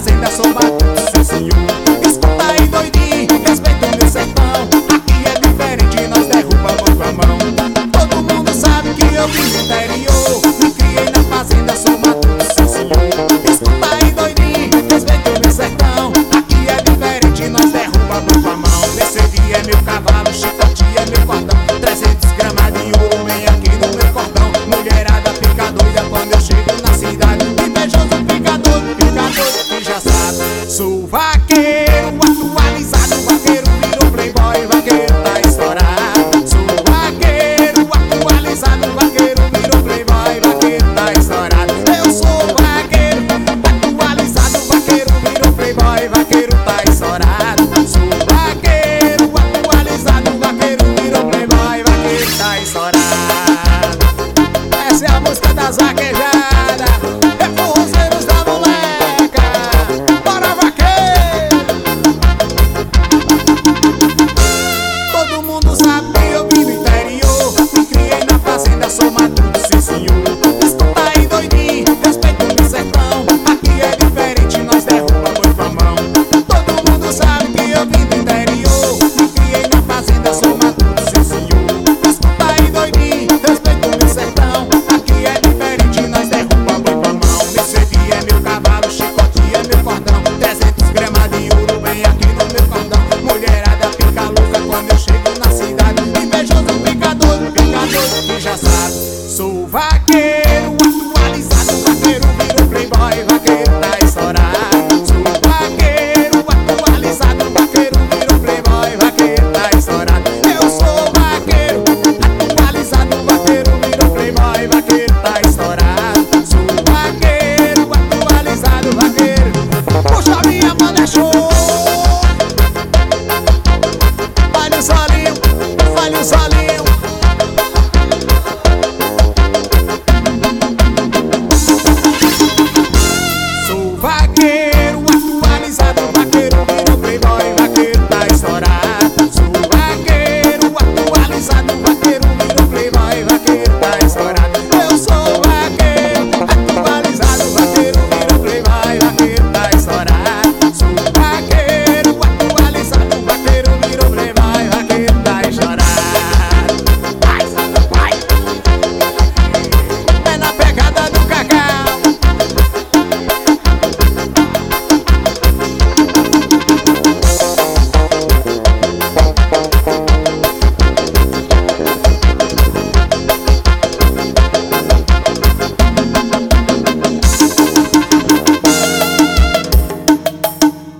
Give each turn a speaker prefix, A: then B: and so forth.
A: fazenda, sou batuto, sim senhor. Escuta aí, doidinho, respeita o meu sertão. Aqui é diferente, nós derrubamos com a mão. Todo mundo sabe que eu vim do interior, me criei na fazenda, sou batuto, sim senhor. Escuta aí, doidinho, respeita o meu sertão. Aqui é diferente, nós derrubamos com a mão. Mercedes é meu cavalo, chicote é meu cordão. 300 gramas de ouro vem aqui no meu cordão. Mulherada fica doida quando eu chego na cidade. Invejoso fica doido que já sabe. Sou vaqueiro atualizado, vaqueiro virou playboy, vaqueiro tá estourado. Sou vaqueiro atualizado, vaqueiro virou playboy, vaqueiro tá estourado. Eu sou vaqueiro atualizado, vaqueiro virou playboy, vaqueiro tá estourado. Sou vaqueiro atualizado, vaqueiro virou playboy, vaqueiro tá estourado. Essa é a música das vaquejadas, é forrozeiros da moleca. Bora, vaqueiro! Todo mundo sabe que eu vim do interior, me criei na fazenda, sou matuto, sim senhor. Escuta aí, doidinho, respeita o meu sertão. Aqui é diferente, nós derrubamos com a mão. Todo mundo sabe que eu vim do interior, me criei na fazenda, sou matuto, sim senhor. Escuta aí, doidinho, respeita o meu sertão. Aqui é diferente, nós derrubamos com a mão. Mercedes é meu cavalo, chicote é meu cordão. 300 gramas de ouro vem aqui no meu cordão. Mulherada fica louca quando eu chego na cidade. Invejoso fica doido que já sabe. Sou vaqueiro atualizado, vaqueiro virou playboy, vaqueiro tá estourado. Sou vaqueiro atualizado, vaqueiro virou playboy, vaqueiro tá estourado. Eu sou vaqueiro atualizado, vaqueiro virou playboy, vaqueiro tá estourado. Sou vaqueiro atualizado, vaqueiro. Puxa minha banda, é show.